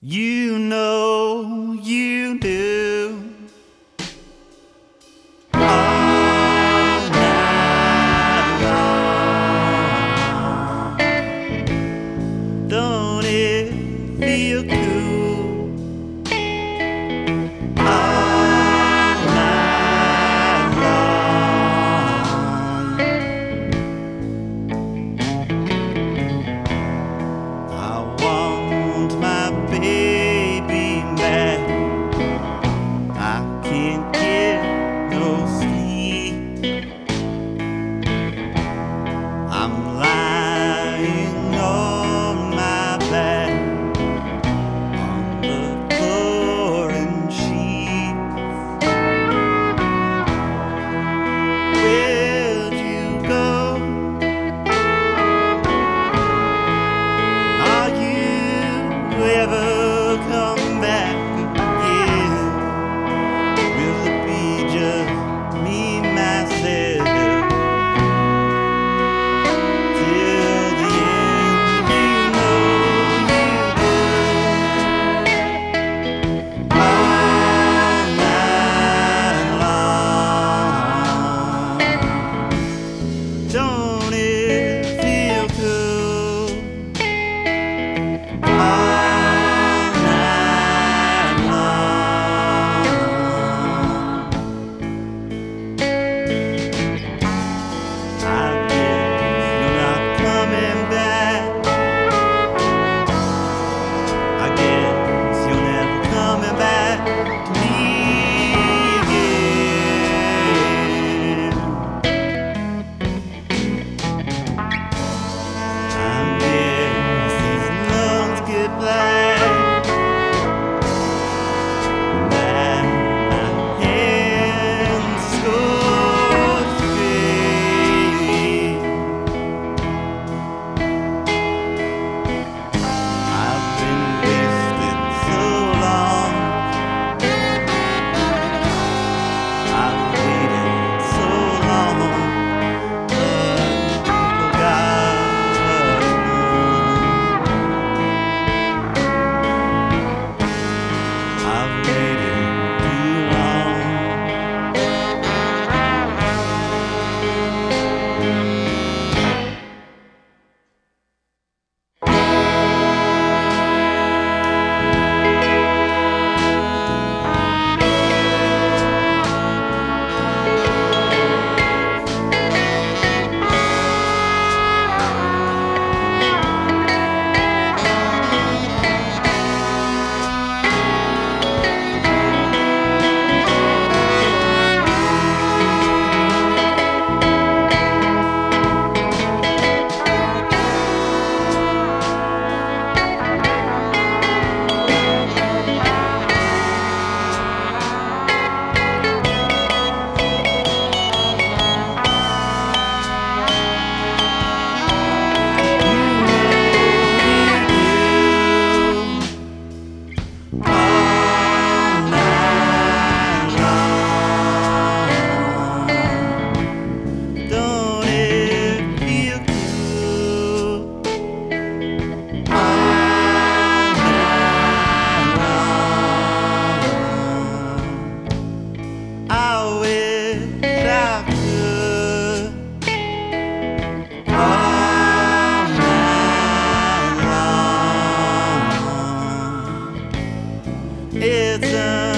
You know you do all night long. Don't it feel cool all night long? I want my baby back. I can't get no sleep. I'm lying on my back on the floor and sheets. Where'd you go? Are you ever come back again? Will it be just me, myself, till the end? You know you do all night long. Don't it feel cool all night long? I guess you're not coming back. I guess you're never coming back to me again. I guess these lungs get black, that my hands scorch fade. I've been wasted so long. I've waited so long, but forgot. I've waited too long. Don't it feel cool all night long? I wish I could all night long. It's